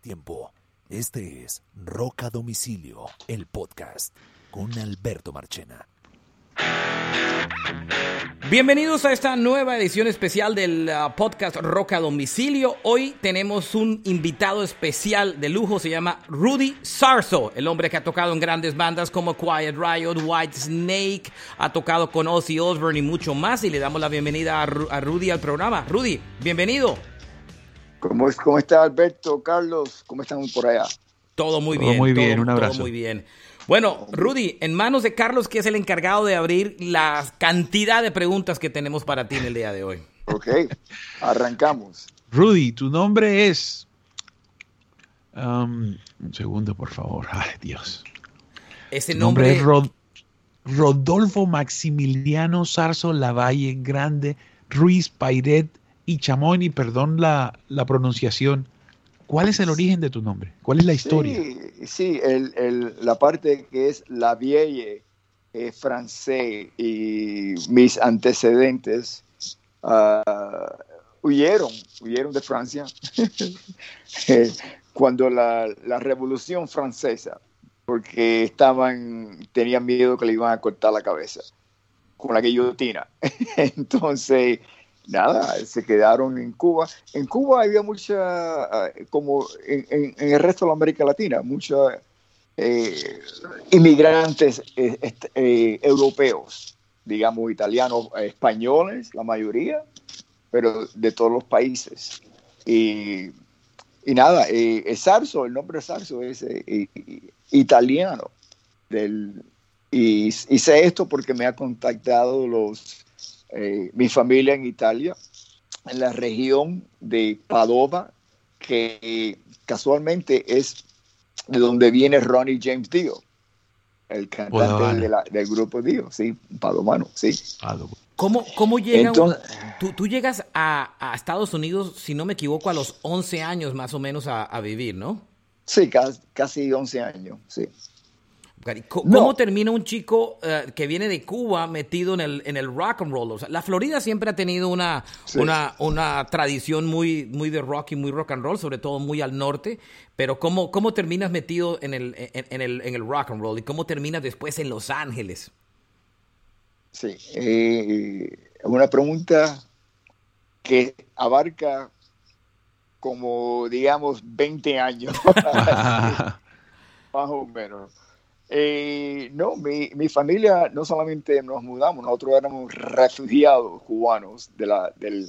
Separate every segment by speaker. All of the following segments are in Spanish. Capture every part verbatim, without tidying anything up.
Speaker 1: tiempo. Este es Rock a Domicilio, el podcast con Alberto Marchena.
Speaker 2: Bienvenidos a esta nueva edición especial del uh, podcast Rock a Domicilio. Hoy tenemos un invitado especial de lujo, se llama Rudy Sarzo, el hombre que ha tocado en grandes bandas como Quiet Riot, Whitesnake, ha tocado con Ozzy Osbourne y mucho más, y le damos la bienvenida a, Ru- a Rudy al programa. Rudy, bienvenido.
Speaker 3: ¿Cómo, es, ¿Cómo está Alberto, Carlos? ¿Cómo están por allá?
Speaker 2: Todo muy
Speaker 4: Todo
Speaker 2: bien.
Speaker 4: muy bien,
Speaker 2: todo,
Speaker 4: un abrazo.
Speaker 2: Todo muy bien. Bueno, Rudy, en manos de Carlos, que es el encargado de abrir la cantidad de preguntas que tenemos para ti en el día de hoy.
Speaker 3: Ok, arrancamos.
Speaker 4: Rudy, tu nombre es... Um, un segundo, por favor. Ay, Dios.
Speaker 2: Ese
Speaker 4: Tu
Speaker 2: nombre,
Speaker 4: nombre es Rod- Rodolfo Maximiliano Sarzo Lavalle Grande Ruiz Pairet y Chamón, y perdón la, la pronunciación. ¿Cuál es el origen de tu nombre? ¿Cuál es la historia?
Speaker 3: Sí, sí el, el, la parte que es la vieille eh, francés y mis antecedentes uh, huyeron, huyeron de Francia eh, cuando la, la Revolución Francesa, porque estaban, tenían miedo que le iban a cortar la cabeza con la guillotina. Entonces, nada, se quedaron en Cuba. En Cuba había mucha, como en, en, en el resto de la América Latina, muchos eh, inmigrantes eh, est- eh, europeos, digamos italianos, españoles, la mayoría, pero de todos los países. Y, y nada, eh, Sarzo, el nombre de Sarzo es eh, eh, italiano. Del, y, y sé esto porque me ha contactado los... Eh, mi familia en Italia, en la región de Padova, que eh, casualmente es de donde viene Ronnie James Dio, el cantante de la, del grupo Dio, sí, padovano, sí.
Speaker 2: ¿Cómo, cómo llega
Speaker 3: Entonces,
Speaker 2: un, tú, tú llegas a, a Estados Unidos, si no me equivoco, a los once años más o menos a, a vivir, ¿no?
Speaker 3: Sí, casi, casi once años, sí.
Speaker 2: ¿Cómo
Speaker 3: No.
Speaker 2: termina un chico uh, que viene de Cuba metido en el, en el rock and roll? O sea, la Florida siempre ha tenido una,
Speaker 3: Sí.
Speaker 2: una, una tradición muy, muy de rock y muy rock and roll, sobre todo muy al norte. Pero ¿cómo, cómo terminas metido en el, en, en el, en el rock and roll? ¿Y cómo terminas después en Los Ángeles?
Speaker 3: Sí, eh, una pregunta que abarca como, digamos, veinte años, más o menos. Eh, no, mi, mi familia no solamente nos mudamos, nosotros éramos refugiados cubanos de la, del,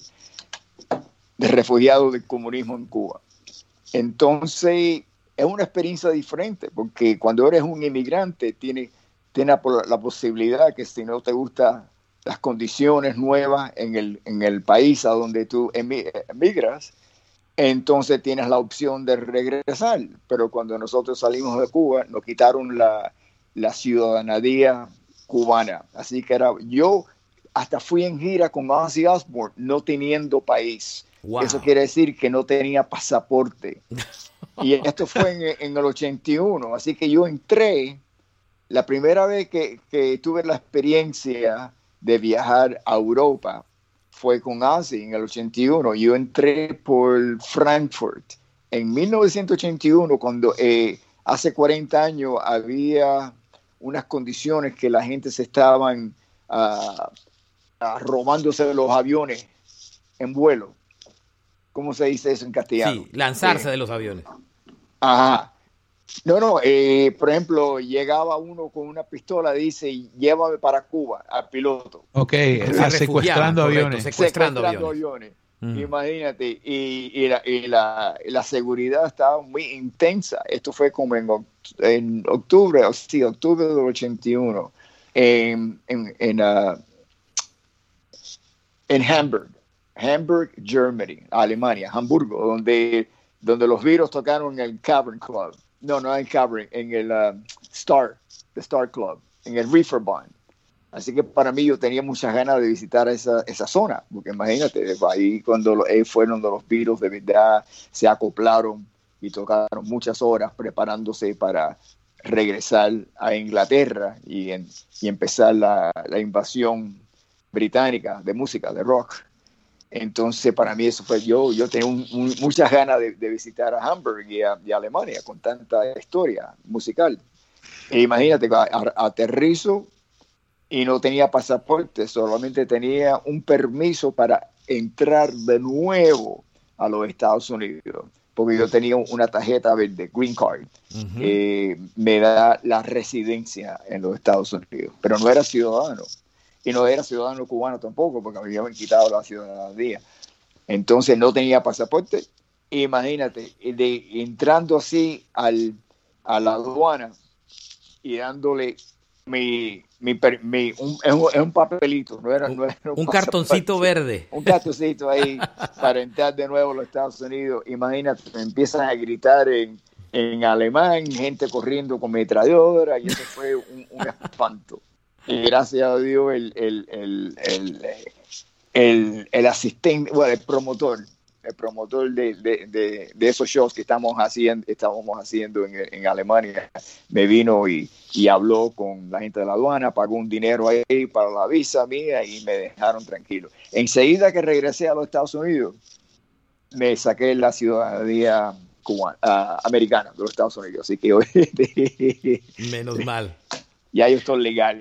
Speaker 3: de refugiados del comunismo en Cuba. Entonces, es una experiencia diferente, porque cuando eres un inmigrante, tienes tiene la posibilidad que si no te gustan las condiciones nuevas en el, en el país a donde tú emigras, entonces tienes la opción de regresar. Pero cuando nosotros salimos de Cuba, nos quitaron la, la ciudadanía cubana. Así que era, yo hasta fui en gira con Ozzy Osbourne no teniendo país.
Speaker 2: Wow.
Speaker 3: Eso quiere decir que no tenía pasaporte. Y esto fue en, en el ochenta y uno. Así que yo entré, la primera vez que, que tuve la experiencia de viajar a Europa fue con Ozzy en el ochenta y uno. Yo entré por Frankfurt en mil novecientos ochenta y uno, cuando eh, hace cuarenta años había unas condiciones que la gente se estaban uh, uh, robándose de los aviones en vuelo. ¿Cómo se dice eso en castellano?
Speaker 2: Sí, lanzarse
Speaker 3: eh,
Speaker 2: de los aviones.
Speaker 3: Ajá. No, no, eh, por ejemplo, llegaba uno con una pistola, dice, llévame para Cuba, al piloto.
Speaker 4: Ok,
Speaker 2: Se
Speaker 4: ah, secuestrando
Speaker 2: correcto,
Speaker 4: aviones.
Speaker 2: secuestrando,
Speaker 3: Secuestrando
Speaker 2: aviones.
Speaker 3: aviones.
Speaker 2: Mm.
Speaker 3: Imagínate, y, y, la, y la, la seguridad estaba muy intensa. Esto fue como en, oct- en octubre, sí, octubre del ochenta y uno, en, en, en, uh, en Hamburg, Hamburg, Germany, Alemania, Hamburgo, donde, donde los Beatles tocaron en el Cavern Club. No, no en el Cavern, en el uh, Star, the Star Club, en el Reeperbahn. Así que para mí yo tenía muchas ganas de visitar esa, esa zona, porque imagínate, ahí cuando eh, fueron los Beatles de verdad se acoplaron y tocaron muchas horas preparándose para regresar a Inglaterra y, en, y empezar la, la invasión británica de música, de rock. Entonces, para mí eso fue, yo, yo tenía un, un, muchas ganas de, de visitar a Hamburg y a, y a Alemania con tanta historia musical. E imagínate, a, a, aterrizo y no tenía pasaporte, solamente tenía un permiso para entrar de nuevo a los Estados Unidos, porque yo tenía una tarjeta verde, Green Card, uh-huh. que me da la residencia en los Estados Unidos, pero no era ciudadano. Y no era ciudadano cubano tampoco, porque me habían quitado la ciudadanía. Entonces no tenía pasaporte. Imagínate, de, entrando así al, a la aduana y dándole mi, mi, mi un, es, un, es un papelito, no era, no era un,
Speaker 2: un cartoncito verde.
Speaker 3: Un cartoncito ahí para entrar de nuevo a los Estados Unidos. Imagínate, me empiezan a gritar en, en alemán, gente corriendo con metralladora, y eso fue un, un espanto. Y gracias a Dios el, el, el, el, el, el asistente, bueno, el promotor, el promotor de, de, de, de esos shows que estamos haciendo, estábamos haciendo en, en Alemania, me vino y, y habló con la gente de la aduana, pagó un dinero ahí para la visa mía y me dejaron tranquilo. Enseguida que regresé a los Estados Unidos, me saqué la ciudadanía cubana, uh, americana de los Estados Unidos, así que hoy...
Speaker 2: Menos mal.
Speaker 3: Ya yo estoy legal.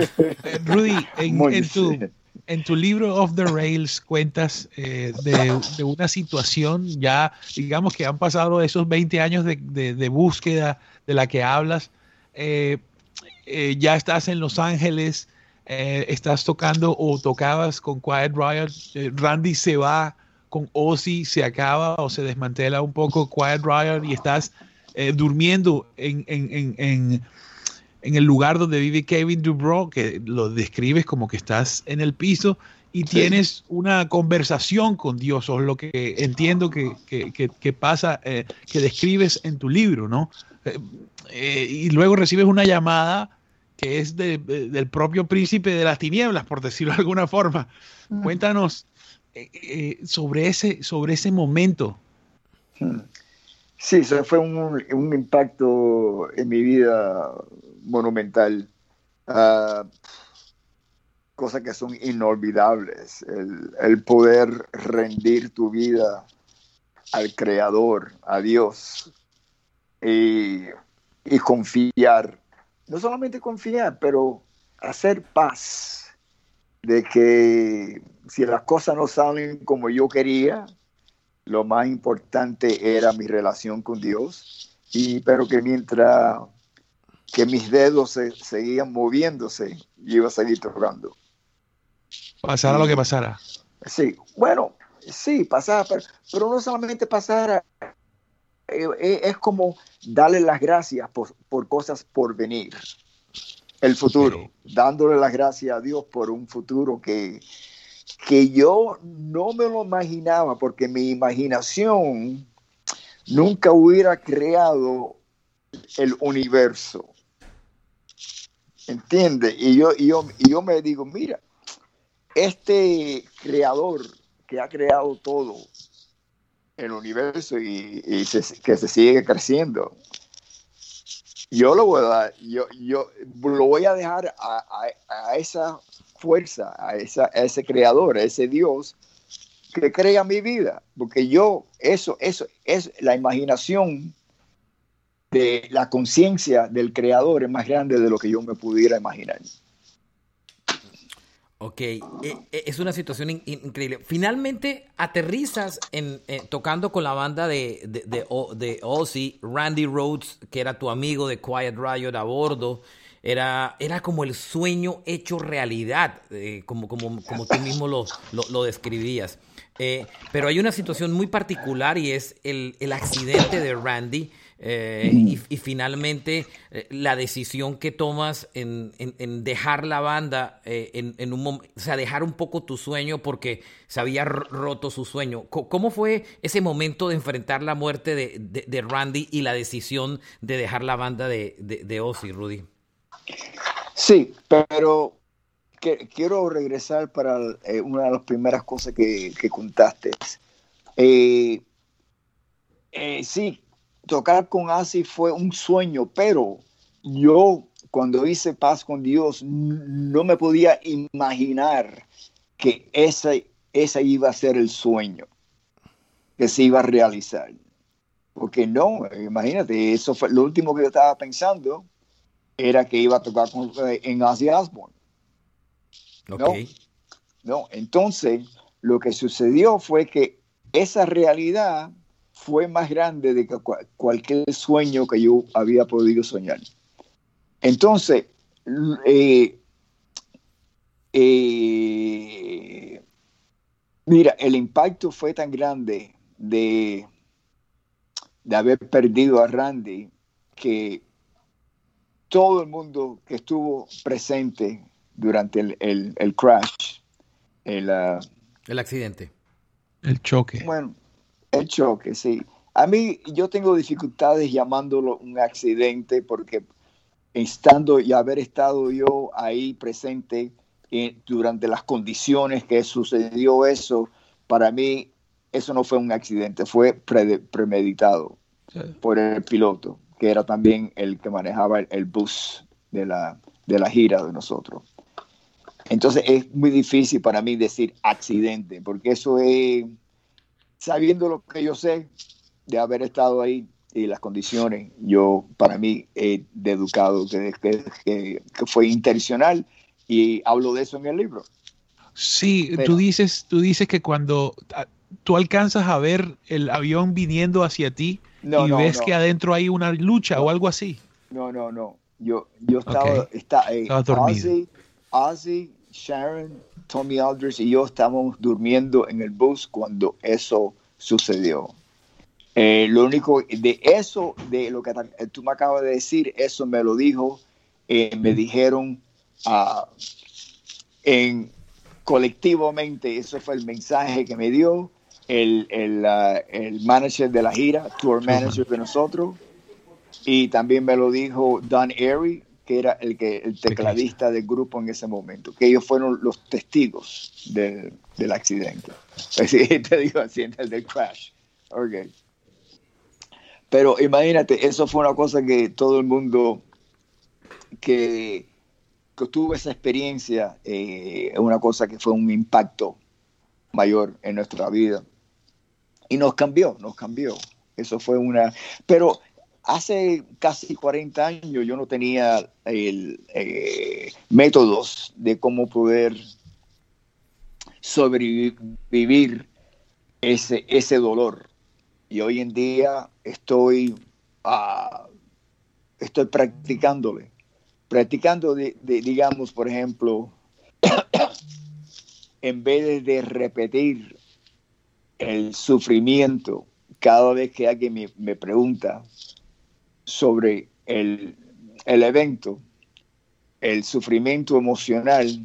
Speaker 4: Rudy, en, en, tu, en tu libro Off the Rails cuentas eh, de, de una situación, ya digamos que han pasado esos veinte años de, de, de búsqueda de la que hablas, eh, eh, ya estás en Los Ángeles, eh, estás tocando o tocabas con Quiet Riot, eh, Randy se va con Ozzy, se acaba o se desmantela un poco Quiet Riot y estás eh, durmiendo en... en, en, en en el lugar donde vive Kevin DuBrow, que lo describes como que estás en el piso y sí. Tienes una conversación con Dios, o lo que entiendo que, que, que, que pasa, eh, que describes en tu libro, ¿no? Eh, eh, y luego recibes una llamada que es de, de, del propio príncipe de las tinieblas, por decirlo de alguna forma. Mm. Cuéntanos eh, eh, sobre, ese, sobre ese momento.
Speaker 3: Sí, eso fue un, un impacto en mi vida monumental. Uh, cosas que son inolvidables. El, el poder rendir tu vida al Creador, a Dios, y, y confiar. No solamente confiar, pero hacer paz de que si las cosas no salen como yo quería, lo más importante era mi relación con Dios, y, pero que mientras que mis dedos se, seguían moviéndose, yo iba a seguir tocando.
Speaker 4: Pasara
Speaker 3: y,
Speaker 4: lo que pasara.
Speaker 3: Sí, bueno, sí, pasara, pero, pero no solamente pasara, eh, es como darle las gracias por, por cosas por venir. El futuro, okay. Dándole las gracias a Dios por un futuro que... que yo no me lo imaginaba, porque mi imaginación nunca hubiera creado el universo. ¿Entiendes? Y yo, y yo, y yo me digo, mira, este creador que ha creado todo el universo y, y se, que se sigue creciendo, yo lo voy a dar, yo, yo lo voy a dejar a, a, a esa fuerza, a, esa, a ese creador, a ese Dios que crea mi vida, porque yo, eso, eso es la imaginación de la conciencia del creador es más grande de lo que yo me pudiera imaginar.
Speaker 2: Ok, eh, eh, es una situación in- increíble. Finalmente aterrizas en, eh, tocando con la banda de, de, de, de Ozzy, Randy Rhoads, que era tu amigo de Quiet Riot a bordo. Era, era como el sueño hecho realidad, eh, como, como, como tú mismo lo, lo, lo describías. Eh, pero hay una situación muy particular y es el, el accidente de Randy. Eh, y, y finalmente eh, la decisión que tomas en, en, en dejar la banda, eh, en, en un mom- o sea, dejar un poco tu sueño porque se había roto su sueño. ¿Cómo fue ese momento de enfrentar la muerte de, de, de Randy y la decisión de dejar la banda de, de, de Ozzy, Rudy?
Speaker 3: Sí, pero que, quiero regresar para eh, una de las primeras cosas que, que contaste. Eh, eh, sí, tocar con Ozzy fue un sueño, pero yo cuando hice paz con Dios no me podía imaginar que ese ese iba a ser el sueño que se iba a realizar. Porque no, imagínate, eso fue lo último que yo estaba pensando, era que iba a tocar con, en Ozzy Osbourne.
Speaker 2: Okay.
Speaker 3: No, no, entonces lo que sucedió fue que esa realidad fue más grande de que cualquier sueño que yo había podido soñar. Entonces, eh, eh, mira, el impacto fue tan grande de, de haber perdido a Randy que todo el mundo que estuvo presente durante el, el, el crash, el, uh,
Speaker 2: el accidente,
Speaker 4: el choque.
Speaker 3: Bueno, el choque, sí. A mí, yo tengo dificultades llamándolo un accidente porque estando y haber estado yo ahí presente eh, durante las condiciones que sucedió eso, para mí eso no fue un accidente, fue pre- premeditado sí. por el piloto, que era también el que manejaba el, el bus de la, de la gira de nosotros. Entonces es muy difícil para mí decir accidente, porque eso es, sabiendo lo que yo sé de haber estado ahí y las condiciones, yo para mí he deducado que, que, que, que fue intencional y hablo de eso en el libro.
Speaker 4: Sí,
Speaker 3: Pero,
Speaker 4: tú dices, tú dices que cuando tú alcanzas a ver el avión viniendo hacia ti
Speaker 3: no,
Speaker 4: y
Speaker 3: no,
Speaker 4: ves
Speaker 3: no,
Speaker 4: que adentro hay una lucha
Speaker 3: no,
Speaker 4: o algo así.
Speaker 3: No, no, no. Yo, yo estaba,
Speaker 4: Okay.
Speaker 3: está, eh,
Speaker 4: estaba dormido.
Speaker 3: Ozzy, Ozzy, Sharon, Tommy Aldridge y yo estábamos durmiendo en el bus cuando eso sucedió. Eh, lo único de eso, de lo que tú me acabas de decir, eso me lo dijo, eh, me dijeron uh, en, colectivamente, eso fue el mensaje que me dio el, el, uh, el manager de la gira, tour manager de nosotros, y también me lo dijo Don Airey, que era el, que, el tecladista del grupo en ese momento, que ellos fueron los testigos del, del accidente. Así te digo, accidente del crash. Okay. Pero imagínate, eso fue una cosa que todo el mundo que, que tuvo esa experiencia, es eh, una cosa que fue un impacto mayor en nuestra vida. Y nos cambió, nos cambió. Eso fue una... Pero hace casi cuarenta años yo no tenía el, eh, métodos de cómo poder sobrevivir ese, ese dolor. Y hoy en día estoy, uh, estoy practicándole. Practicando, de, de, digamos, por ejemplo, en vez de repetir el sufrimiento cada vez que alguien me, me pregunta sobre el, el evento, el sufrimiento emocional,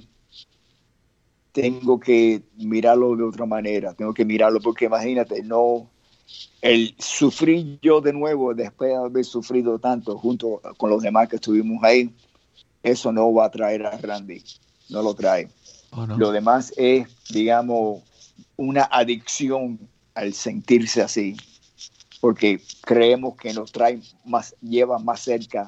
Speaker 3: tengo que mirarlo de otra manera, tengo que mirarlo porque imagínate, no, el sufrir yo de nuevo después de haber sufrido tanto junto con los demás que estuvimos ahí, eso no va a traer a Randy, no lo trae. Oh, no. Lo demás es, digamos, una adicción al sentirse así, porque creemos que nos trae más, lleva más cerca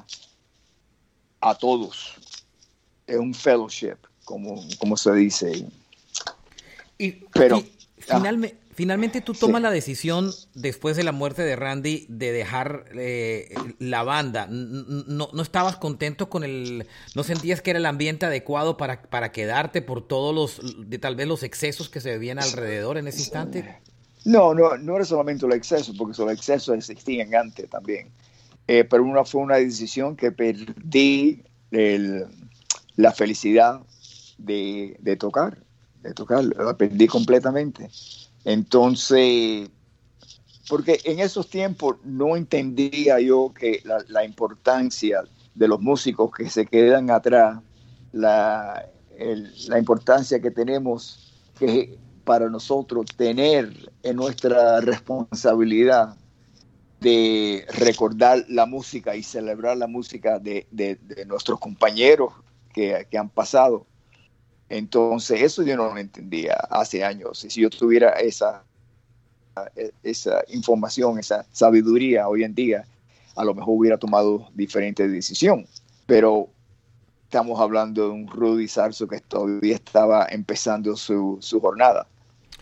Speaker 3: a todos. Es un fellowship, como, como se dice.
Speaker 2: Y,
Speaker 3: Pero,
Speaker 2: y finalmente,
Speaker 3: ah,
Speaker 2: finalmente tú tomas
Speaker 3: sí.
Speaker 2: la decisión después de la muerte de Randy de dejar eh, la banda. No, no estabas contento con el... ¿No sentías que era el ambiente adecuado para, para quedarte por todos los... de tal vez los excesos que se bebían alrededor en ese instante?
Speaker 3: No, no, no era solamente los excesos, porque los excesos existían antes también. Eh, pero una, fue una decisión que perdí el, la felicidad de, de tocar, de tocar, la perdí completamente. Entonces, porque en esos tiempos no entendía yo que la, la importancia de los músicos que se quedan atrás, la, el, la importancia que tenemos que para nosotros tener en nuestra responsabilidad de recordar la música y celebrar la música de, de, de nuestros compañeros que, que han pasado. Entonces, eso yo no lo entendía hace años. Si yo tuviera esa, esa información, esa sabiduría hoy en día, a lo mejor hubiera tomado diferente decisión. Pero estamos hablando de un Rudy Sarzo que todavía estaba empezando su, su jornada.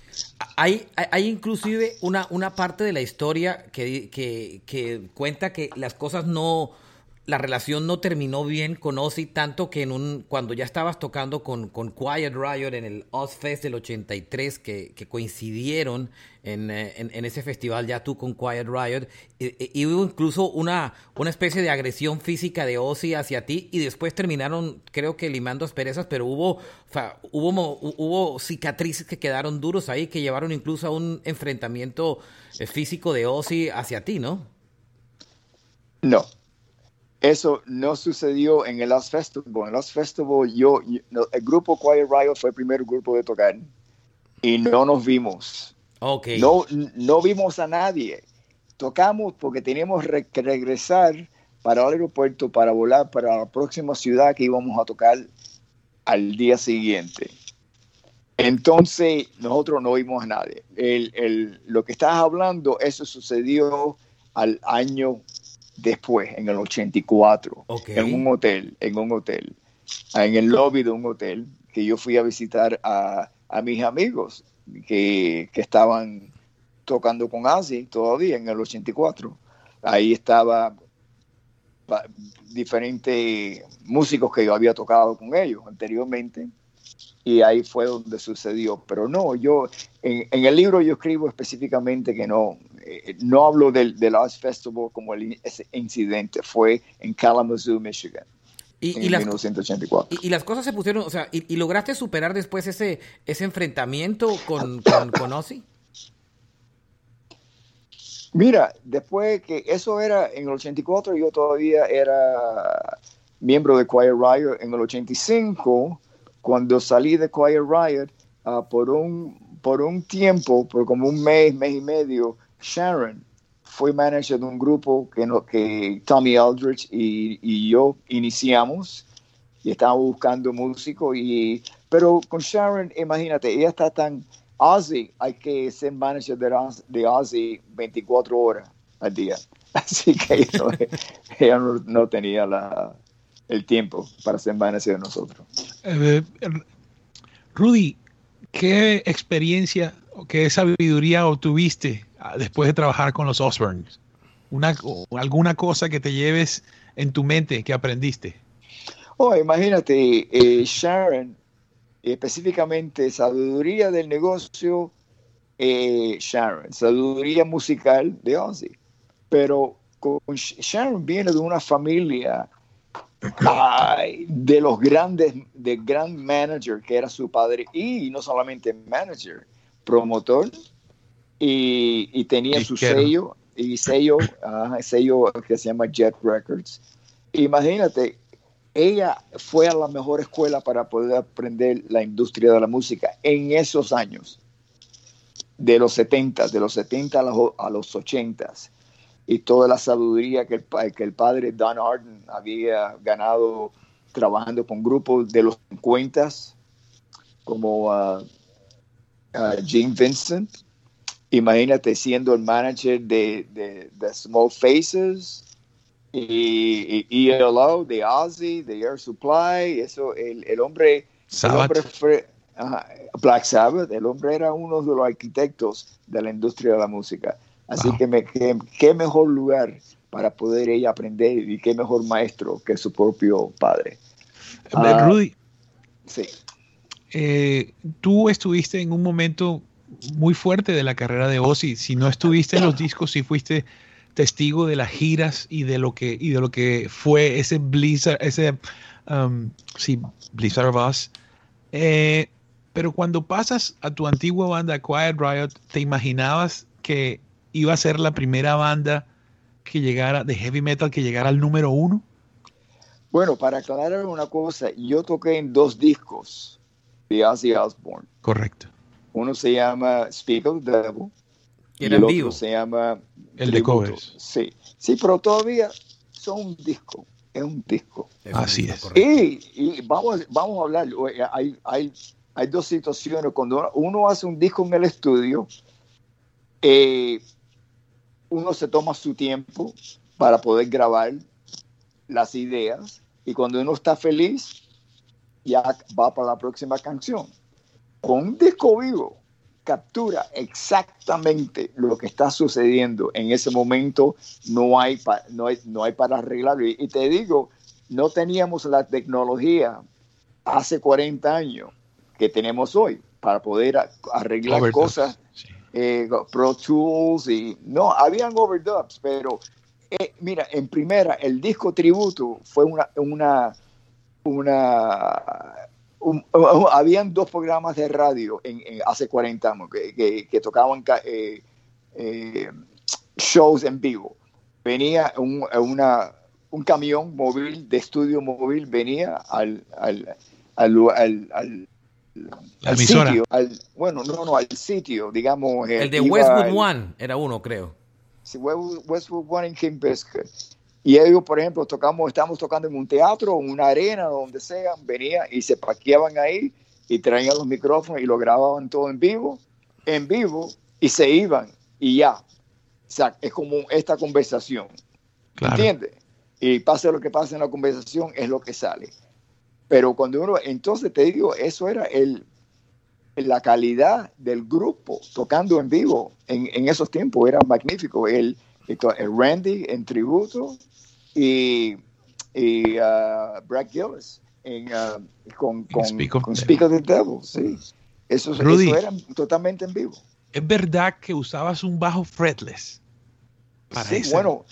Speaker 2: Hay, hay, hay inclusive una, una parte de la historia que, que, que cuenta que las cosas no, la relación no terminó bien con Ozzy, tanto que en un, cuando ya estabas tocando con, con Quiet Riot en el Ozzfest del ochenta y tres, que, que coincidieron en, en, en ese festival ya tú con Quiet Riot, y, y hubo incluso una, una especie de agresión física de Ozzy hacia ti, y después terminaron, creo que limando asperezas, pero hubo, o sea, hubo, hubo cicatrices que quedaron duros ahí, que llevaron incluso a un enfrentamiento físico de Ozzy hacia ti, ¿no?
Speaker 3: No. Eso no sucedió en el Lost Festival. En el Lost Festival, yo, yo, el grupo Quiet Riot fue el primer grupo de tocar y no nos vimos.
Speaker 2: Okay.
Speaker 3: No, no vimos a nadie. Tocamos porque teníamos re- que regresar para el aeropuerto para volar para la próxima ciudad que íbamos a tocar al día siguiente. Entonces, nosotros no vimos a nadie. El, el, lo que estás hablando, eso sucedió al año después, en el ochenta y cuatro,
Speaker 2: okay.
Speaker 3: en un hotel, en un hotel, en el lobby de un hotel, que yo fui a visitar a, a mis amigos que, que estaban tocando con Ozzy todavía en el ochenta y cuatro. Ahí estaba pa, diferentes músicos que yo había tocado con ellos anteriormente, y ahí fue donde sucedió. Pero no, yo en, en el libro yo escribo específicamente que no, eh, no hablo del, del Oz Festival como el, ese incidente, fue en Kalamazoo, Michigan,
Speaker 2: y,
Speaker 3: en
Speaker 2: y las,
Speaker 3: mil novecientos ochenta y cuatro.
Speaker 2: Y, y las cosas se pusieron, o sea, y, y lograste superar después ese, ese enfrentamiento con, con, con Ozzy.
Speaker 3: Mira, después que eso era en el ochenta y cuatro, yo todavía era miembro de Quiet Riot. En el ochenta y cinco, cuando salí de Quiet Riot, uh, por, un, por un tiempo, por como un mes, mes y medio, Sharon fue manager de un grupo que, no, que Tommy Aldridge y, y yo iniciamos, y estábamos buscando músicos. Y, pero con Sharon, imagínate, ella está tan... Ozzy, hay que ser manager de, de Ozzy veinticuatro horas al día. Así que ella no, ella no, no tenía la... el tiempo para ser manager de nosotros.
Speaker 4: Eh, Rudy, ¿qué experiencia o qué sabiduría obtuviste después de trabajar con los Osbournes? Una, ¿Alguna cosa que te lleves en tu mente que aprendiste?
Speaker 3: Oh, imagínate, eh, Sharon, específicamente sabiduría del negocio, eh, Sharon, sabiduría musical de Ozzy. Pero con Sharon viene de una familia... Ay, de los grandes, de gran manager que era su padre, y no solamente manager, promotor, y, y tenía su sello, y sello, uh, sello que se llama Jet Records. Imagínate, ella fue a la mejor escuela para poder aprender la industria de la música en esos años, de los setenta, de los setenta a los, a los ochenta. Y toda la sabiduría que el, que el padre Don Arden había ganado trabajando con grupos de los cincuenta, como uh, uh, Gene Vincent. Imagínate siendo el manager de, de, de Small Faces y, y E L O, de Ozzy, de Air Supply. Eso, el, el hombre, el hombre fue, uh, Black Sabbath, el hombre era uno de los arquitectos de la industria de la música. Así wow. que, me, que qué mejor lugar para poder ella aprender, y qué mejor maestro que su propio padre.
Speaker 4: Uh, Rudy,
Speaker 3: sí.
Speaker 4: eh, tú estuviste en un momento muy fuerte de la carrera de Ozzy. Si no estuviste en los discos, si fuiste testigo de las giras y de lo que y de lo que fue ese Blizzard, ese um, sí, Blizzard of Ozz. Eh, pero cuando pasas a tu antigua banda Quiet Riot, ¿te imaginabas que iba a ser la primera banda que llegara de heavy metal que llegara al número uno?
Speaker 3: Bueno, para aclarar una cosa, yo toqué en dos discos de Ozzy Osbourne.
Speaker 4: Correcto.
Speaker 3: Uno se llama Speak of the Devil y el
Speaker 2: vivo.
Speaker 3: otro se llama
Speaker 4: el de covers.
Speaker 3: Sí, sí, pero todavía son un disco, es un disco.
Speaker 4: Es Así un disco,
Speaker 3: es. Y, y vamos, vamos a hablar, hay, hay, hay dos situaciones. Cuando uno hace un disco en el estudio, eh, uno se toma su tiempo para poder grabar las ideas, y cuando uno está feliz ya va para la próxima canción. Con un disco vivo captura exactamente lo que está sucediendo en ese momento. No hay, pa, no hay, no hay para arreglarlo. Y, y te digo, no teníamos la tecnología hace cuarenta años que tenemos hoy para poder a, arreglar overdubs, cosas, sí. eh, Pro Tools, y no, habían overdubs, pero eh, mira, en primera, el disco tributo fue una, una, una un, un, habían dos programas de radio en, en hace cuarenta años que, que, que tocaban eh, eh, shows en vivo. Venía un, una, un camión móvil, de estudio móvil, venía al, al, al, al, al al sitio, al, bueno, no, no, al sitio, digamos.
Speaker 2: El de Westwood al, One era uno, creo.
Speaker 3: Sí, Westwood One en King Biscuit. Y ellos, por ejemplo, tocamos, estábamos tocando en un teatro, en una arena, donde sea, venían y se parqueaban ahí y traían los micrófonos y lo grababan todo en vivo, en vivo, y se iban y ya. O sea, es como esta conversación. Claro. ¿Entiendes? Y pase lo que pase en la conversación, es lo que sale. Pero cuando uno, entonces te digo, eso era el, la calidad del grupo tocando en vivo en, en esos tiempos, era magnífico. El, el Randy en tributo y, y uh, Brad Gillis en, uh, con, con, Speak, con Speak of the Devil. Sí. Eso,
Speaker 4: Rudy,
Speaker 3: eso era totalmente en vivo.
Speaker 4: ¿Es verdad que usabas un bajo fretless?
Speaker 3: Para sí, ese... bueno.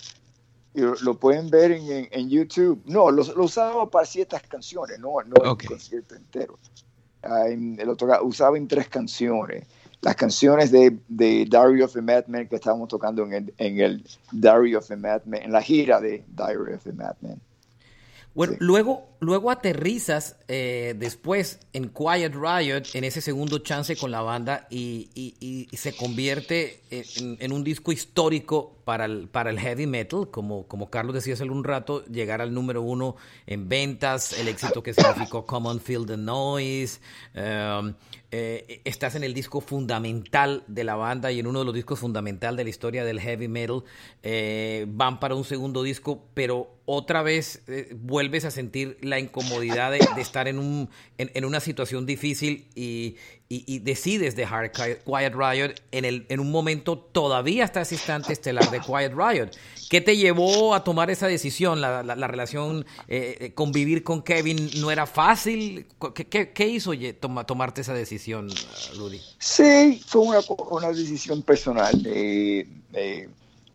Speaker 3: Lo pueden ver en, en, en YouTube. No, lo, lo usaba para ciertas canciones, no, no okay. En el concierto entero. Uh, en, lo tocaba, usaba en tres canciones. Las canciones de, de Diary of a Madman que estábamos tocando en el, en el Diary of a Madman, en la gira de Diary of a Madman.
Speaker 2: Bueno, sí. luego, luego aterrizas eh, después en Quiet Riot, en ese segundo chance con la banda, y, y, y se convierte en, en un disco histórico para el, para el heavy metal, como, como Carlos decía hace un rato, llegar al número uno en ventas, el éxito que significó Come on, Feel the Noise. Um, eh, estás en el disco fundamental de la banda y en uno de los discos fundamental de la historia del heavy metal. Eh, van para un segundo disco, pero otra vez eh, vuelves a sentir la incomodidad de, de estar en, un, en, en una situación difícil y, y, y decides dejar Quiet Riot en, el, en un momento todavía hasta ese instante estelar de Quiet Riot. ¿Qué te llevó a tomar esa decisión? La, la, la relación, eh, convivir con Kevin no era fácil. ¿Qué, qué, qué hizo toma, tomarte esa decisión, Rudy?
Speaker 3: Sí, fue una, una decisión personal. Eh, eh,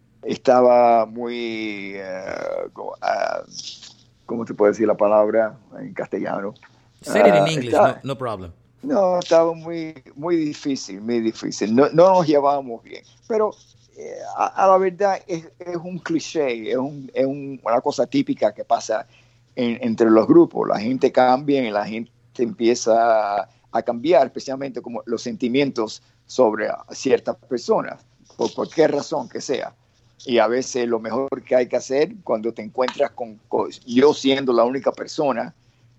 Speaker 3: estaba muy, uh, uh, ¿cómo te puedo decir la palabra en castellano?
Speaker 2: Say it in English, estaba, no, no problem.
Speaker 3: No, estaba muy, muy difícil, muy difícil. No, no nos llevábamos bien, pero eh, a, a la verdad es, es un cliché, es, un, es un, una cosa típica que pasa en, entre los grupos. La gente cambia y la gente empieza a, a cambiar, especialmente como los sentimientos sobre ciertas personas, por cualquier razón que sea. Y a veces lo mejor que hay que hacer cuando te encuentras con, con yo siendo la única persona,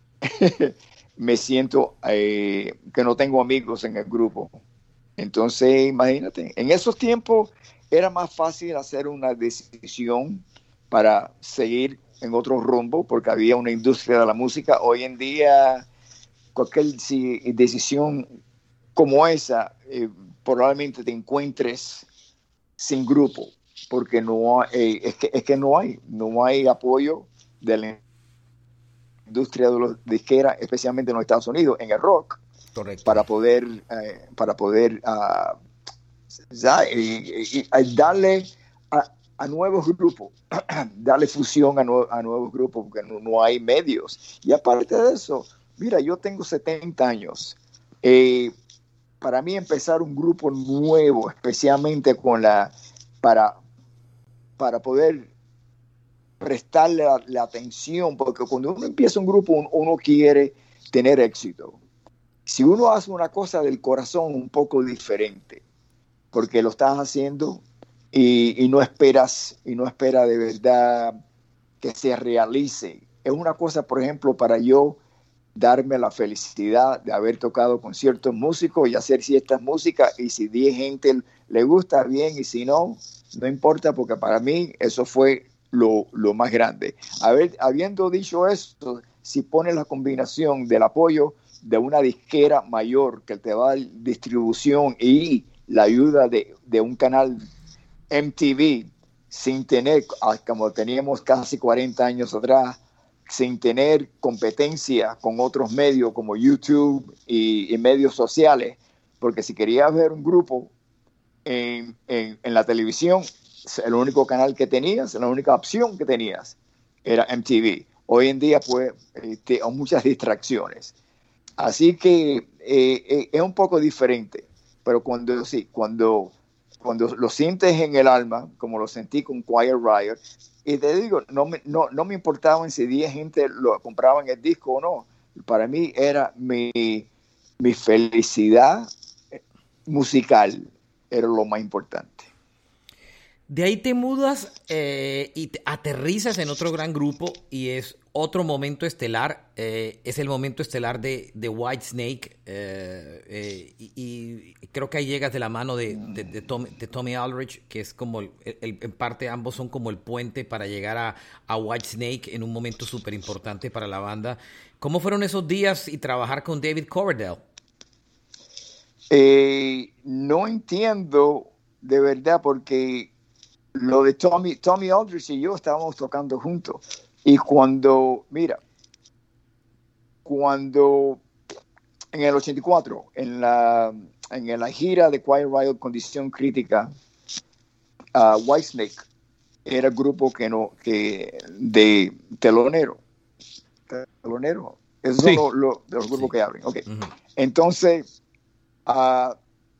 Speaker 3: me siento eh, que no tengo amigos en el grupo. Entonces, imagínate, en esos tiempos era más fácil hacer una decisión para seguir en otro rumbo, porque había una industria de la música. Hoy en día, cualquier si, decisión como esa, eh, probablemente te encuentres sin grupo, porque no eh, es que es que no hay no hay apoyo de la industria de los disqueras, especialmente en los Estados Unidos, en el rock.
Speaker 2: Correcto. Para
Speaker 3: poder eh, para poder uh, ya, y, y, y darle a, a nuevos grupos darle fusión a, nue- a nuevos grupos, porque no, no hay medios. Y aparte de eso, mira, yo tengo setenta años. Eh, para mí empezar un grupo nuevo, especialmente con la para para poder prestarle la, la atención, porque cuando uno empieza un grupo, uno, uno quiere tener éxito. Si uno hace una cosa del corazón un poco diferente, porque lo estás haciendo y, y no esperas, y no esperas de verdad que se realice. Es una cosa, por ejemplo, para yo darme la felicidad de haber tocado con ciertos músicos y hacer ciertas músicas, y si diez gente le gusta, bien, y si no, no importa, porque para mí eso fue lo, lo más grande. Haber, habiendo dicho eso, si pones la combinación del apoyo de una disquera mayor que te va a dar distribución y la ayuda de, de un canal M T V, sin tener, como teníamos casi cuarenta años atrás, sin tener competencia con otros medios como YouTube y, y medios sociales, porque si querías ver un grupo en, en, en la televisión, el único canal que tenías, la única opción que tenías era M T V. Hoy en día, pues, este, hay muchas distracciones. Así que eh, eh, es un poco diferente, pero cuando sí, cuando, cuando lo sientes en el alma, como lo sentí con Quiet Riot, y te digo, no me, no, no me importaba si diez gente lo compraban el disco o no. Para mí era mi, mi felicidad musical, era lo más importante.
Speaker 2: De ahí te mudas eh, y te aterrizas en otro gran grupo y es otro momento estelar, eh, es el momento estelar de, de Whitesnake eh, eh, y, y creo que ahí llegas de la mano de, de, de, Tommy, de Tommy Aldridge, que es como, el, el, en parte ambos son como el puente para llegar a, a Whitesnake en un momento súper importante para la banda. ¿Cómo fueron esos días y trabajar con David Coverdale?
Speaker 3: Eh, no entiendo de verdad porque lo de Tommy, Tommy Aldridge y yo estábamos tocando juntos. Y cuando, mira, cuando en el ochenta y cuatro, en la, en la gira de Quiet Riot Condición Crítica, uh, Whitesnake era el grupo que no, que de telonero. Telonero. Esos sí. son los, los, los grupos sí. que abren. Okay. Uh-huh. Entonces, uh,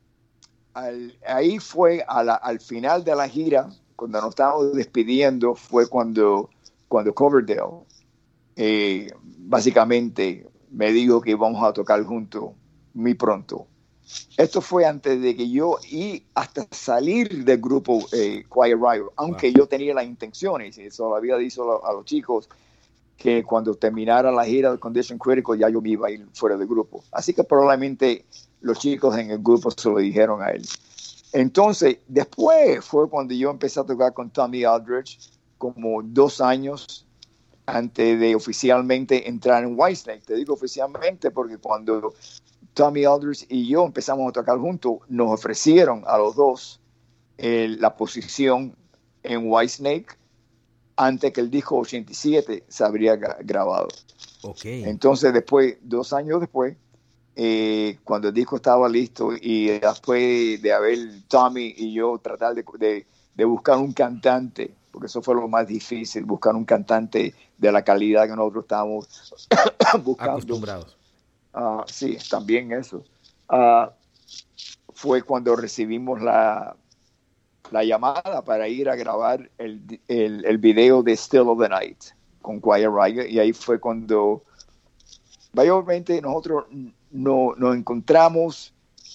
Speaker 3: al, ahí fue a la, al final de la gira, cuando nos estábamos despidiendo, fue cuando, cuando Coverdale eh, básicamente me dijo que íbamos a tocar juntos muy pronto. Esto fue antes de que yo y hasta salir del grupo eh, Quiet Riot, aunque wow. yo tenía las intenciones, y eso lo había dicho a, a los chicos, que cuando terminara la gira de Condition Critical ya yo me iba a ir fuera del grupo. Así que probablemente los chicos en el grupo se lo dijeron a él. Entonces, después fue cuando yo empecé a tocar con Tommy Aldridge, como dos años antes de oficialmente entrar en Whitesnake. Te digo oficialmente porque cuando Tommy Aldridge y yo empezamos a tocar juntos, nos ofrecieron a los dos eh, la posición en Whitesnake antes que el disco ochenta y siete se habría grabado.
Speaker 2: Okay.
Speaker 3: Entonces, después, dos años después, Eh, cuando el disco estaba listo y después de haber Tommy y yo tratar de, de, de buscar un cantante, porque eso fue lo más difícil, buscar un cantante de la calidad que nosotros estábamos buscando.
Speaker 2: Acostumbrados.
Speaker 3: Uh, sí, también eso. Uh, fue cuando recibimos la, la llamada para ir a grabar el, el, el video de Still of the Night con Quiet Riot, y ahí fue cuando mayormente nosotros no, nos encontramos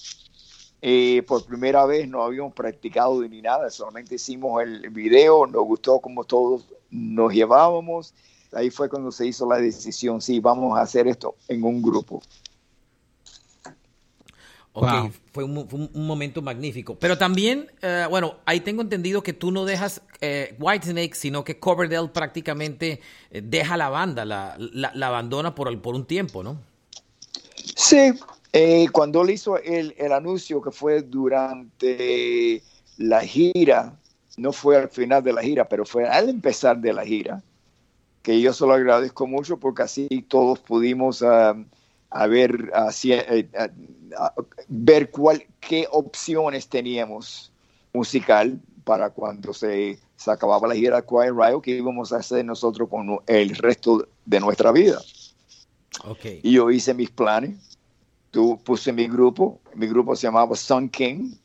Speaker 3: eh, por primera vez, no habíamos practicado ni nada, solamente hicimos el video, nos gustó como todos nos llevábamos, ahí fue cuando se hizo la decisión, sí, vamos a hacer esto en un grupo.
Speaker 2: Ok, wow. fue, un, fue un momento magnífico. Pero también, uh, bueno, ahí tengo entendido que tú no dejas eh, Whitesnake, sino que Coverdale prácticamente eh, deja la banda, la, la, la abandona por, por un tiempo, ¿no?
Speaker 3: Sí, eh, cuando él hizo el, el anuncio que fue durante la gira, no fue al final de la gira, pero fue al empezar de la gira, que yo se lo agradezco mucho porque así todos pudimos uh, a ver, uh, si, uh, uh, ver cuál, qué opciones teníamos musical para cuando se, se acababa la gira de Quiet Riot, que íbamos a hacer nosotros con el resto de nuestra vida.
Speaker 2: Okay.
Speaker 3: Y yo hice mis planes, tú puse mi grupo, mi grupo se llamaba Sun King,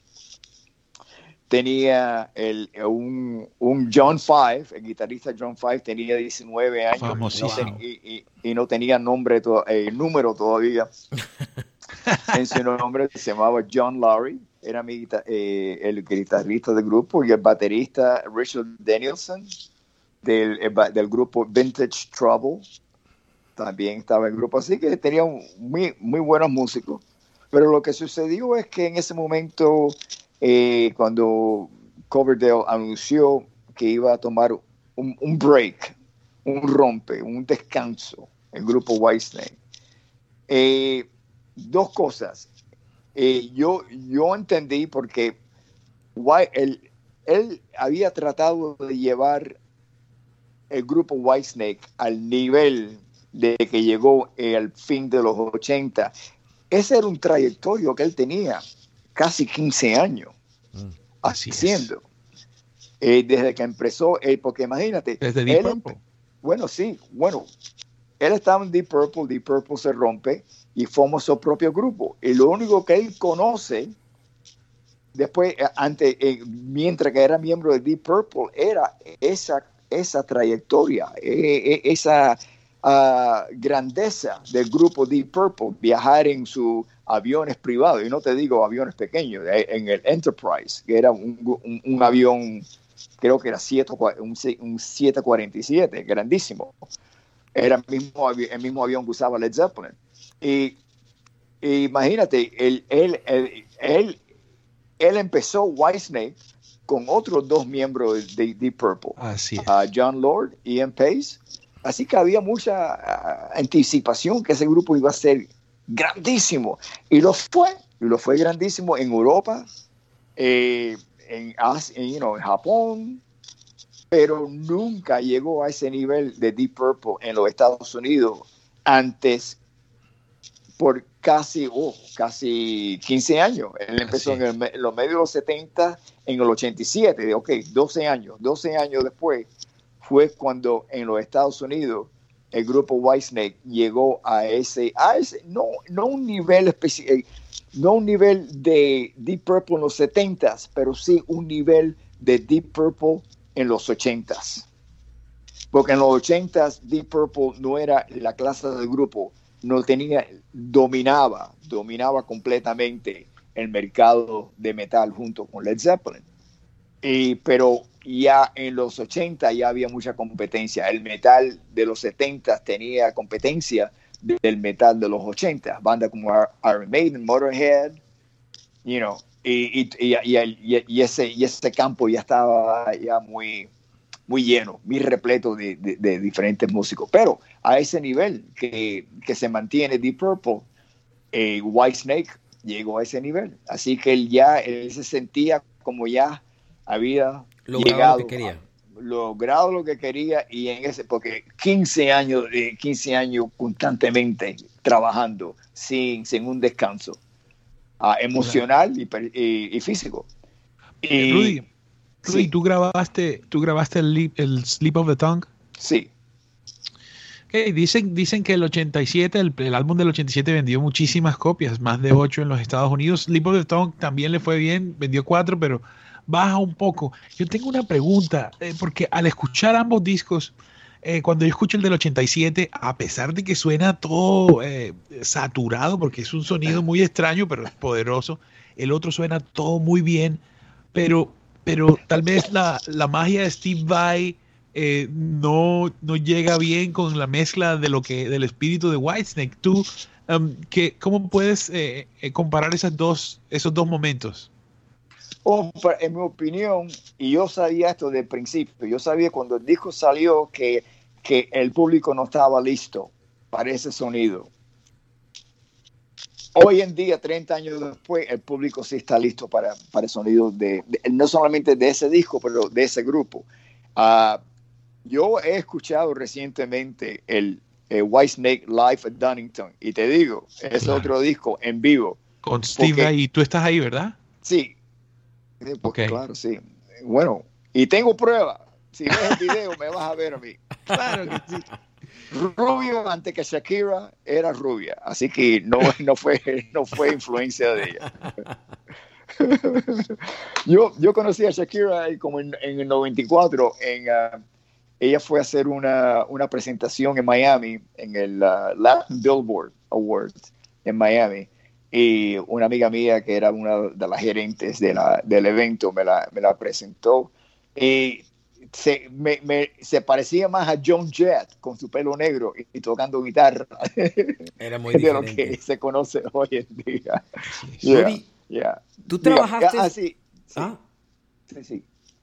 Speaker 3: tenía el, un, un John Five, el guitarrista John Five tenía diecinueve años
Speaker 4: famosísimo.
Speaker 3: Y, y, y no tenía nombre, to, eh, número todavía. En su nombre se llamaba John Lowry, era mi, eh, el guitarrista del grupo, y el baterista Richard Danielson del, el, del grupo Vintage Trouble también estaba en el grupo, así que tenía un, muy, muy buenos músicos. Pero lo que sucedió es que en ese momento, eh, cuando Coverdale anunció que iba a tomar un, un break, un rompe, un descanso, el grupo Whitesnake, Eh, dos cosas. Eh, yo, yo entendí porque White, él, él había tratado de llevar el grupo Whitesnake al nivel de que llegó eh, al fin de los ochenta. Ese era un trayectorio que él tenía casi quince años mm, haciendo. Eh, desde que empezó, eh, porque imagínate.
Speaker 4: Desde Deep
Speaker 3: él,
Speaker 4: Purple.
Speaker 3: Bueno, sí, bueno. Él estaba en Deep Purple, Deep Purple se rompe y forma su propio grupo. Y lo único que él conoce, después, antes, eh, mientras que era miembro de Deep Purple, era esa, esa trayectoria, eh, esa uh, grandeza del grupo Deep Purple, viajar en sus aviones privados, y no te digo aviones pequeños, en el Enterprise, que era un, un, un avión, creo que era siete, un, un siete cuarenta y siete, grandísimo. Era el mismo, el mismo avión que usaba Led Zeppelin. Y, y imagínate, él, él, él, él, él empezó Whitesnake con otros dos miembros de Deep Purple,
Speaker 4: Así es.
Speaker 3: uh, John Lord y Ian Pace. Así que había mucha uh, anticipación que ese grupo iba a ser grandísimo. Y lo fue, y lo fue grandísimo en Europa, eh, en, en, you know, en Japón, pero nunca llegó a ese nivel de Deep Purple en los Estados Unidos antes por casi, oh, casi quince años. Él empezó en, el, en los medios de los setenta, en el ochenta y siete, ok, doce años. doce años después fue cuando en los Estados Unidos el grupo Whitesnake llegó a ese, a ese no, no un nivel específico, no un nivel de Deep Purple en los setentas, pero sí un nivel de Deep Purple en los ochentas, porque en los ochentas Deep Purple no era la clase del grupo, no tenía, dominaba, dominaba completamente el mercado de metal junto con Led Zeppelin. Y, pero ya en los ochenta ya había mucha competencia. El metal de los setenta tenía competencia del metal de los ochenta. Bandas como Iron Maiden, Motorhead, you know, y, y, y, y, y, ese, y ese campo ya estaba ya muy, muy lleno, muy repleto de, de, de diferentes músicos. Pero a ese nivel que, que se mantiene Deep Purple, eh, Whitesnake llegó a ese nivel. Así que él ya él se sentía como ya había
Speaker 2: logrado
Speaker 3: llegado,
Speaker 2: lo que quería.
Speaker 3: A, logrado lo que quería, y en ese, porque quince años, eh, quince años constantemente trabajando sin, sin un descanso uh, emocional y, y, y físico. Y,
Speaker 4: Rudy, Rudy
Speaker 3: sí.
Speaker 4: ¿tú grabaste, tú grabaste el, el Slip of the Tongue?
Speaker 3: Sí.
Speaker 4: Okay, dicen, dicen que el ochenta y siete, el, el álbum del ochenta y siete vendió muchísimas copias, más de ocho en los Estados Unidos. Slip of the Tongue también le fue bien, vendió cuatro, pero baja un poco. Yo tengo una pregunta, eh, porque al escuchar ambos discos, eh, cuando yo escucho el del ochenta y siete, a pesar de que suena todo eh, saturado, porque es un sonido muy extraño, pero es poderoso, el otro suena todo muy bien, pero, pero tal vez la, la magia de Steve Vai eh, no, no llega bien con la mezcla de lo que, del espíritu de Whitesnake. ¿Tú um, que, cómo puedes eh, comparar esas dos, esos dos momentos?
Speaker 3: Oh, en mi opinión, y yo sabía esto desde el principio, yo sabía cuando el disco salió que, que el público no estaba listo para ese sonido. Hoy en día, treinta años después, el público sí está listo para, para el sonido de, de, no solamente de ese disco, pero de ese grupo. Uh, yo he escuchado recientemente el, el Whitesnake Live at Donington, y te digo, es claro. Otro disco en vivo.
Speaker 4: Con Steve Vai, y tú estás ahí, ¿verdad?
Speaker 3: Sí. Sí, porque, okay. Claro, sí. Bueno, y tengo pruebas. Si ves el video, me vas a ver a mí. Claro que sí. Rubio antes que Shakira era rubia, así que no, no, fue, no fue influencia de ella. yo, yo conocí a Shakira como en, en el noventa y cuatro. En, uh, ella fue a hacer una, una presentación en Miami, en el uh, Latin Billboard Awards en Miami. Y una amiga mía que era una de las gerentes de la, del evento me la, me la presentó. Y se, me, me, se parecía más a Joan Jett con su pelo negro y, y tocando guitarra.
Speaker 2: Era muy
Speaker 3: de
Speaker 2: diferente.
Speaker 3: lo que se conoce hoy en día.
Speaker 2: Yeah, Rudy,
Speaker 3: yeah.
Speaker 2: ¿tú trabajaste?
Speaker 3: Ah, sí, sí.
Speaker 2: ¿Ah?
Speaker 3: Sí, sí.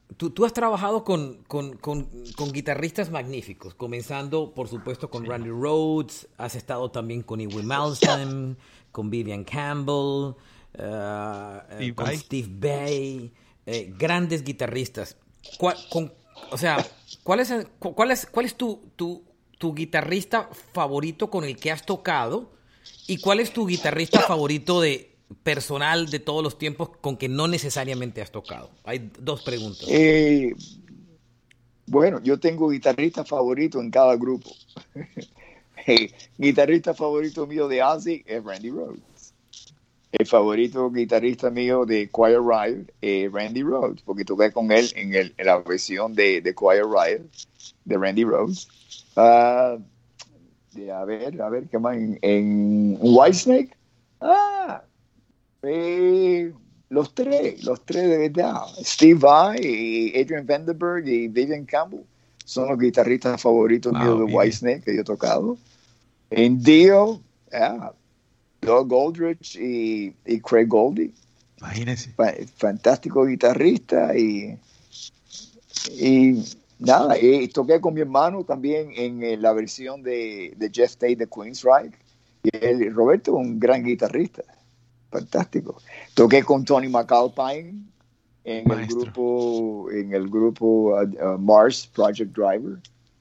Speaker 2: tú, tú has trabajado con, con, con, con guitarristas magníficos, comenzando, por supuesto, con sí. Randy Rhoads, has estado también con Yngwie Malmsteen, con Vivian Campbell, uh, Steve con Vai. Steve Vai, eh, grandes guitarristas. ¿Cuál, con, o sea, ¿cuál es, cuál es, cuál es tu, tu, tu guitarrista favorito con el que has tocado? ¿Y cuál es tu guitarrista favorito de personal de todos los tiempos con que no necesariamente has tocado? Hay dos preguntas.
Speaker 3: Eh, bueno, yo tengo guitarrista favorito en cada grupo. El guitarrista favorito mío de Ozzy es Randy Rhoads. El favorito guitarrista mío de Quiet Riot es Randy Rhoads, porque toqué con él en, el, en la versión de, de Quiet Riot de Randy Rhoads. Uh, de, a ver, a ver, ¿qué más? En, en Whitesnake. Ah, Eh, los tres, los tres de verdad. Steve Vai, y Adrian Vandenberg y Vivian Campbell son los guitarristas favoritos wow, míos de Whitesnake que yo he tocado. En Dio, yeah, Doug Goldrich y, y Craig Goldie.
Speaker 4: Imagínense.
Speaker 3: Fantástico guitarrista y, y nada, y toqué con mi hermano también en, en la versión de, de Jeff Tate de Queensryche. Y él, Roberto, un gran guitarrista. Fantástico. Toqué con Tony McAlpine en Maestro. el grupo en el grupo uh, uh, Mars Project Driver.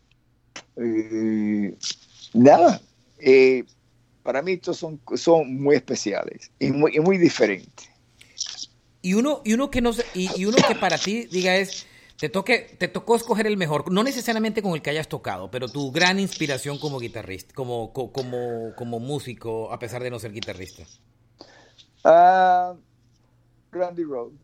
Speaker 3: Eh, nada, eh, para mí estos son, son muy especiales y muy, y muy diferentes.
Speaker 2: Y uno y uno que no y, y uno que para ti diga es te toque te tocó escoger el mejor, no necesariamente con el que hayas tocado, pero tu gran inspiración como guitarrista, como como como músico a pesar de no ser guitarrista.
Speaker 3: Uh, Randy Rhoads.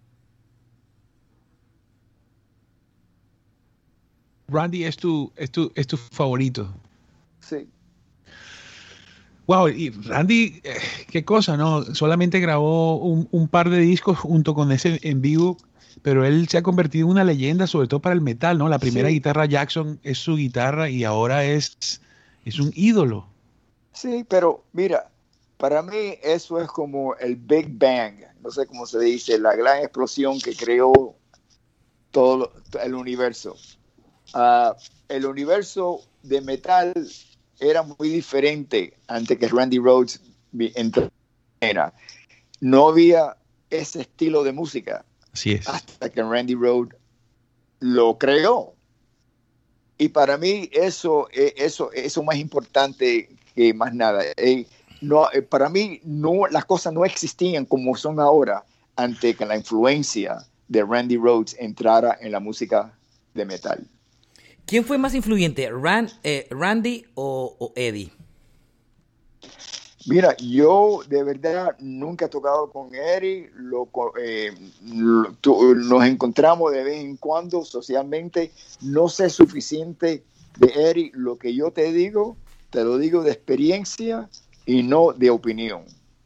Speaker 4: Randy es tu, es tu, es tu favorito.
Speaker 3: Sí.
Speaker 4: Wow, y Randy, eh, qué cosa, ¿no? Solamente grabó un, un par de discos junto con ese en vivo, pero él se ha convertido en una leyenda, sobre todo para el metal, ¿no? La primera sí. guitarra Jackson es su guitarra y ahora es, es un ídolo.
Speaker 3: Sí, pero mira, para mí eso es como el Big Bang, no sé cómo se dice, la gran explosión que creó todo el universo. Uh, el universo de metal era muy diferente antes que Randy Rhoads entrara. No había ese estilo de música.
Speaker 4: Así es.
Speaker 3: Hasta que Randy Rhoads lo creó. Y para mí eso eso eso más importante que más nada. Eh, No, para mí no, las cosas no existían como son ahora antes que la influencia de Randy Rhoads entrara en la música de metal.
Speaker 2: ¿Quién fue más influyente, Ran, eh, Randy o, o Eddie?
Speaker 3: Mira, yo de verdad nunca he tocado con Eddie, lo, eh, lo, tu, nos encontramos de vez en cuando socialmente, no sé suficiente de Eddie, lo que yo te digo, te lo digo de experiencia y no de opinión.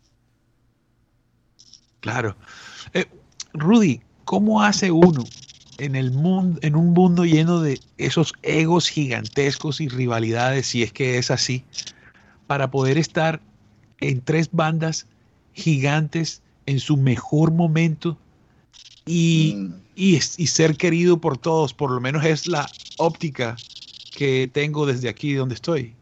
Speaker 4: Claro. Eh, Rudy, ¿cómo hace uno en el mundo, en un mundo lleno de esos egos gigantescos y rivalidades, si es que es así, para poder estar en tres bandas gigantes en su mejor momento y, mm. y, y ser querido por todos? Por lo menos es la óptica que tengo desde aquí donde estoy.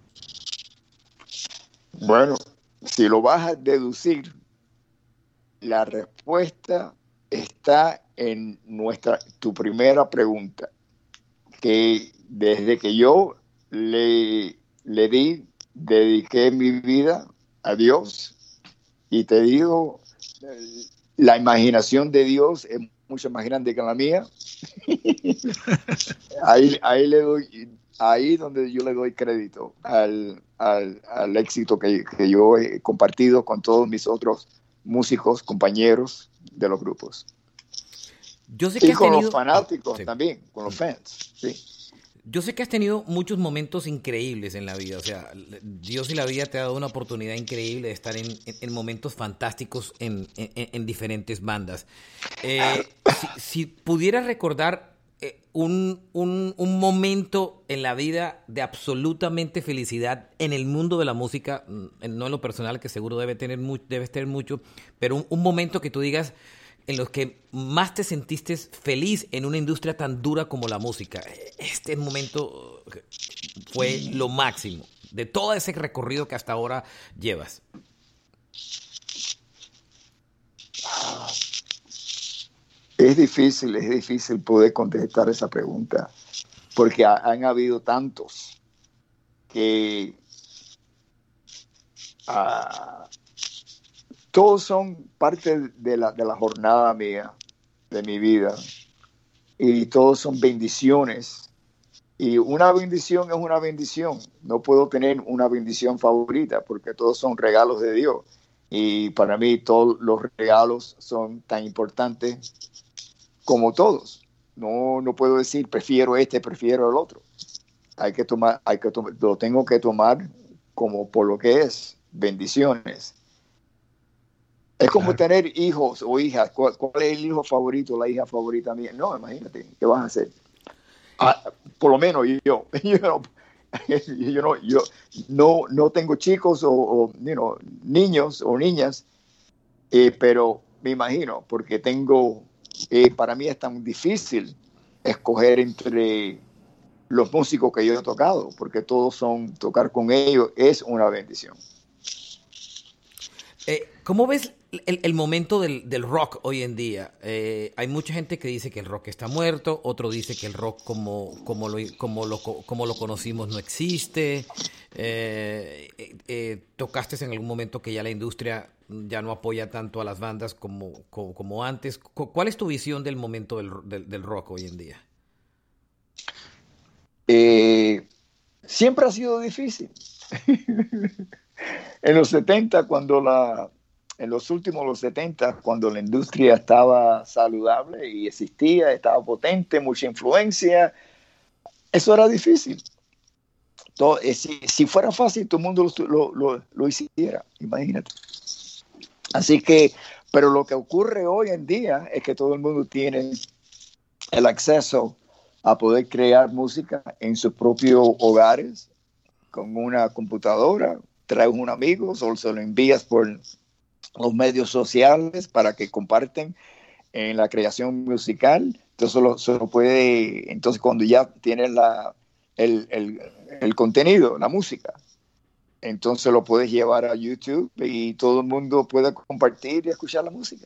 Speaker 3: Bueno, si lo vas a deducir, la respuesta está en nuestra tu primera pregunta, que desde que yo le, le di, dediqué mi vida a Dios, y te digo, la imaginación de Dios es mucho más grande que la mía. ahí, ahí le doy... Ahí donde yo le doy crédito al, al, al éxito que, que yo he compartido con todos mis otros músicos, compañeros de los grupos.
Speaker 2: Yo sé que
Speaker 3: y
Speaker 2: has
Speaker 3: con
Speaker 2: tenido...
Speaker 3: los fanáticos
Speaker 2: sí.
Speaker 3: también, con los fans. Sí.
Speaker 2: Yo sé que has tenido muchos momentos increíbles en la vida. O sea, Dios y la vida te ha dado una oportunidad increíble de estar en, en, en momentos fantásticos en, en, en diferentes bandas. Eh, si, si pudieras recordar Un, un, un momento en la vida de absolutamente felicidad en el mundo de la música, no en lo personal, que seguro debe tener mu- debes tener mucho, pero un, un momento que tú digas, en los que más te sentiste feliz en una industria tan dura como la música? Este momento fue lo máximo de todo ese recorrido que hasta ahora llevas.
Speaker 3: Es difícil, es difícil poder contestar esa pregunta, porque ha, han habido tantos que uh, todos son parte de la, de la jornada mía, de mi vida, y todos son bendiciones. Y una bendición es una bendición. No puedo tener una bendición favorita porque todos son regalos de Dios. Y para mí todos los regalos son tan importantes como todos. No, no puedo decir prefiero este, prefiero el otro. Hay que tomar, hay que tomar, lo tengo que tomar como por lo que es, bendiciones. Es como claro. tener hijos o hijas. ¿Cuál, ¿Cuál es el hijo favorito, la hija favorita mía? No, imagínate, ¿qué vas a hacer? Ah, por lo menos yo, yo, no, yo, no, yo no, no tengo chicos o, o you know, niños o niñas, eh, pero me imagino, porque tengo, eh, para mí es tan difícil escoger entre los músicos que yo he tocado, porque todos son, tocar con ellos es una bendición.
Speaker 2: Eh, ¿Cómo ves el, el momento del, del rock hoy en día? Eh, hay mucha gente que dice que el rock está muerto, otro dice que el rock como, como, lo, como, lo, como lo conocimos no existe. Eh, eh, eh, ¿Tocaste en algún momento que ya la industria ya no apoya tanto a las bandas como, como, como antes? ¿Cuál es tu visión del momento del, del, del rock hoy en día?
Speaker 3: Eh, siempre ha sido difícil. En los setenta, cuando la, en los últimos los setenta, cuando la industria estaba saludable y existía, estaba potente, mucha influencia, eso era difícil. Todo, eh, si, si fuera fácil, todo el mundo lo, lo, lo, lo hiciera, imagínate. Así que, pero lo que ocurre hoy en día es que todo el mundo tiene el acceso a poder crear música en sus propios hogares, con una computadora. Traes un amigo o se lo envías por los medios sociales para que comparten en la creación musical. Entonces, lo, se lo puede, entonces cuando ya tienes la, el, el, el contenido, la música, entonces lo puedes llevar a YouTube y todo el mundo puede compartir y escuchar la música.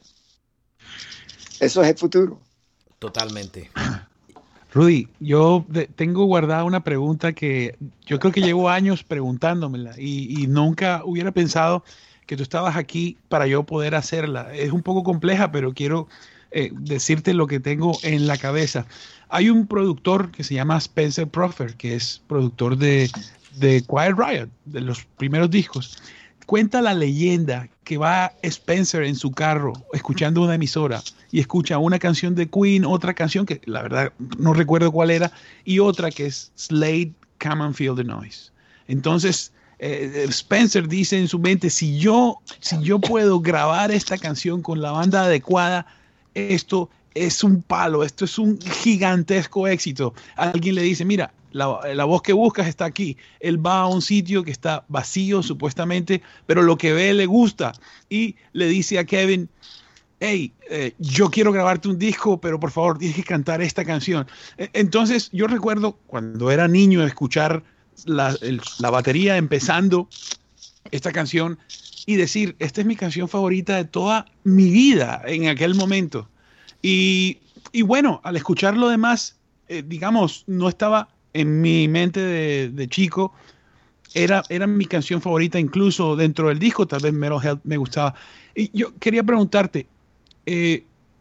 Speaker 3: Eso es el futuro.
Speaker 2: Totalmente.
Speaker 4: Rudy, yo de, tengo guardada una pregunta que yo creo que llevo años preguntándomela y, y nunca hubiera pensado que tú estabas aquí para yo poder hacerla. Es un poco compleja, pero quiero eh, decirte lo que tengo en la cabeza. Hay un productor que se llama Spencer Proffer, que es productor de, de Quiet Riot, de los primeros discos. Cuenta la leyenda que va Spencer en su carro escuchando una emisora y escucha una canción de Queen, otra canción que la verdad no recuerdo cuál era, y otra que es Slade, Come and Feel the Noise. Entonces eh, Spencer dice en su mente, si yo, si yo puedo grabar esta canción con la banda adecuada, esto es un palo, esto es un gigantesco éxito. Alguien le dice, mira, La, la voz que buscas está aquí. Él va a un sitio que está vacío supuestamente, pero lo que ve le gusta y le dice a Kevin, hey, eh, yo quiero grabarte un disco, pero por favor tienes que cantar esta canción. Entonces yo recuerdo cuando era niño escuchar la, el, la batería empezando esta canción y decir, esta es mi canción favorita de toda mi vida en aquel momento. Y, y bueno, al escuchar lo demás, eh, digamos, no estaba en mi mente de, de chico, era, era mi canción favorita incluso dentro del disco, tal vez Metal Health me gustaba. Y yo quería preguntarte, eh,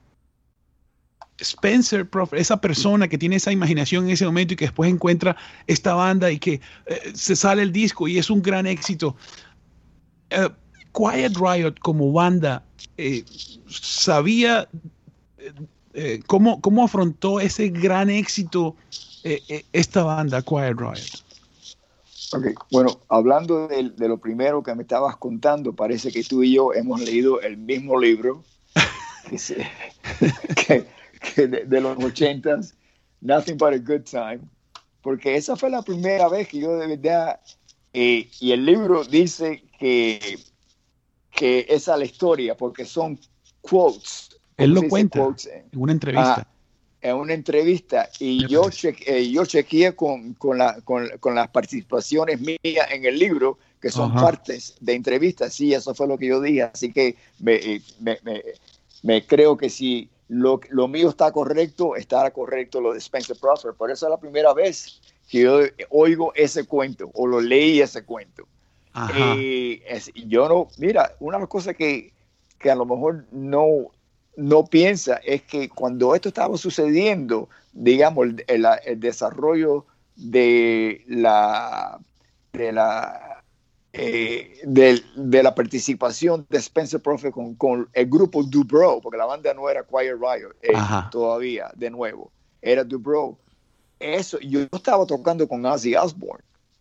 Speaker 4: Spencer, profe, esa persona que tiene esa imaginación en ese momento y que después encuentra esta banda y que eh, se sale el disco y es un gran éxito, eh, Quiet Riot como banda, eh, ¿sabía eh, eh, cómo, cómo afrontó ese gran éxito Eh, eh, esta banda, Quiet Riot?
Speaker 3: Okay. Bueno, hablando de, de lo primero que me estabas contando, parece que tú y yo hemos leído el mismo libro que, se, que, que de, de los ochentas, Nothing But a Good Time, porque esa fue la primera vez que yo de verdad, eh, y el libro dice que, que esa es la historia, porque son quotes
Speaker 4: Él lo cuenta en una entrevista.
Speaker 3: Ah, en una entrevista. Y yo, cheque, yo chequeé con, con, la, con, con las participaciones mías en el libro, que son Ajá. partes de entrevistas. Sí, eso fue lo que yo dije. Así que me, me, me, me creo que si lo, lo mío está correcto, estará correcto lo de Spencer Prophet. Por eso es la primera vez que yo oigo ese cuento o lo leí ese cuento. Y es, yo no, mira, una de las cosas que, que a lo mejor no, no piensa es que cuando esto estaba sucediendo, digamos, el, el, el desarrollo de la, de la, eh, de, de la participación de Spencer Prophet con, con el grupo Dubrow, porque la banda no era Quiet Riot eh, todavía, de nuevo, era Dubrow. Eso, yo estaba tocando con Ozzy Osbourne.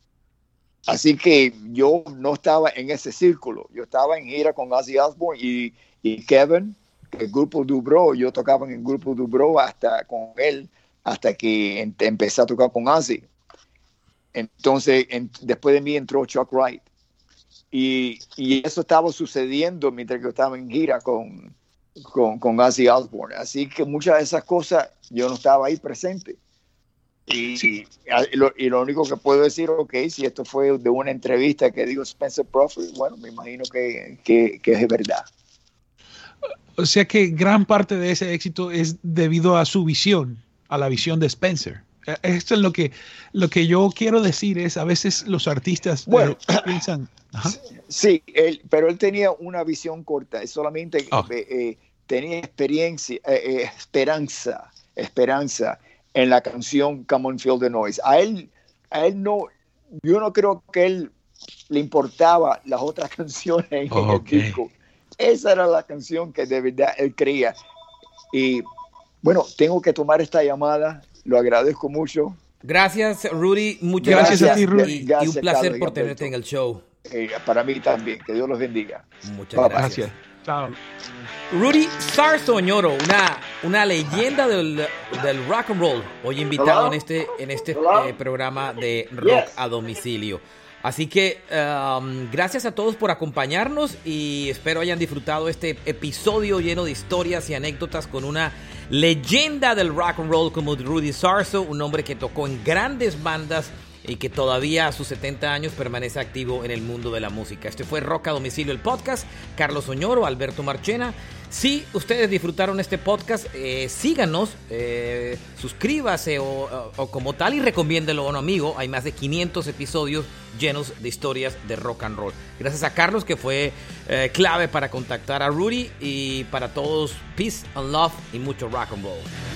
Speaker 3: Así que yo no estaba en ese círculo. Yo estaba en gira con Ozzy Osbourne y, y Kevin, el grupo Dubrow. Yo tocaba en el grupo Dubrow hasta con él, hasta que en, empecé a tocar con Ozzy. Entonces, en, después de mí entró Chuck Wright. Y, y eso estaba sucediendo mientras que yo estaba en gira con, con, con Ozzy Osbourne. Así que muchas de esas cosas yo no estaba ahí presente. Y, sí. y, lo, y lo único que puedo decir, ok, si esto fue de una entrevista que dijo Spencer Prophet, bueno, me imagino que, que, que es verdad.
Speaker 4: O sea que gran parte de ese éxito es debido a su visión, a la visión de Spencer. Esto es lo que, lo que yo quiero decir, es a veces los artistas
Speaker 3: bueno,
Speaker 4: eh, piensan... Ajá.
Speaker 3: Sí, él, pero él tenía una visión corta, solamente oh. eh, eh, tenía experiencia, eh, eh, esperanza, esperanza en la canción Come On Feel the Noise. A él, a él no, yo no creo que él le importaba las otras canciones en oh, el okay. disco. Esa era la canción que de verdad él creía. Y bueno, tengo que tomar esta llamada, lo agradezco mucho.
Speaker 2: Gracias, Rudy, muchas
Speaker 4: gracias,
Speaker 2: gracias
Speaker 4: a ti, Rudy.
Speaker 2: Y,
Speaker 3: gracias,
Speaker 2: y un placer
Speaker 3: Carlos,
Speaker 2: por tenerte en el show.
Speaker 3: Eh, para mí también, que Dios los bendiga.
Speaker 2: Muchas Bye, gracias.
Speaker 4: gracias. Chao.
Speaker 2: Rudy Sarzo Oñoro, una, una leyenda del, del rock and roll, hoy invitado Hello? en este, en este eh, programa de Rock yes. a Domicilio. Así que um, gracias a todos por acompañarnos y espero hayan disfrutado este episodio lleno de historias y anécdotas con una leyenda del rock and roll como Rudy Sarzo, un hombre que tocó en grandes bandas y que todavía a sus setenta años permanece activo en el mundo de la música. Este fue Rock a Domicilio, el podcast. Carlos Oñoro, Alberto Marchena. Si ustedes disfrutaron este podcast, eh, síganos, eh, suscríbase o, o, o como tal y recomiéndelo a un amigo. Hay más de quinientos episodios llenos de historias de rock and roll. Gracias a Carlos, que fue eh, clave para contactar a Rudy, y para todos, peace and love y mucho rock and roll.